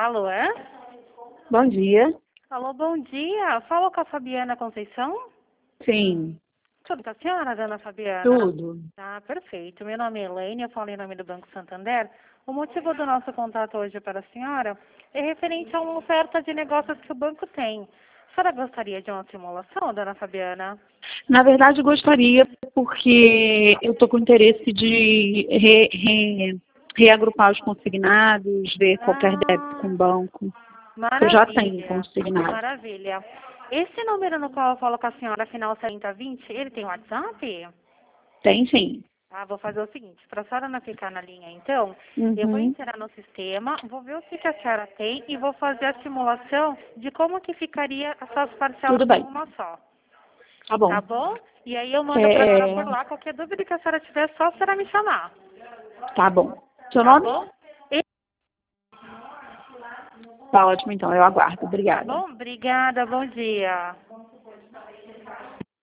Alô, é? Bom dia. Alô, bom dia. Falo com a Fabiana Conceição? Sim, Tudo com a senhora, dona Fabiana? tudo. Tá, perfeito. Meu nome é Elaine, eu falo em nome do Banco Santander. O motivo do nosso contato hoje para a senhora é referente a uma oferta de negócios que o banco tem. A senhora gostaria de uma simulação, dona Fabiana? Na verdade, gostaria, porque eu estou com interesse de reagrupar os consignados, ver qualquer débito com o banco. Eu já tenho Maravilha. consignado. Maravilha. Esse número no qual eu falo com a senhora, final 4020, ele tem WhatsApp? Tem sim. Ah, vou fazer o seguinte, para a senhora não ficar na linha, então, eu vou Uhum. entrar no sistema, vou ver o que a senhora tem e vou fazer a simulação de como que ficaria essas parcelas Tudo em bem. uma só. Tá bom. Tá bom? E aí eu mando para a senhora por lá. Qualquer dúvida que a senhora tiver, só a senhora me chamar. Tá bom. Seu Tá nome? bom? Tá ótimo, então. Eu aguardo. Tá Obrigada. bom? Obrigada, bom dia.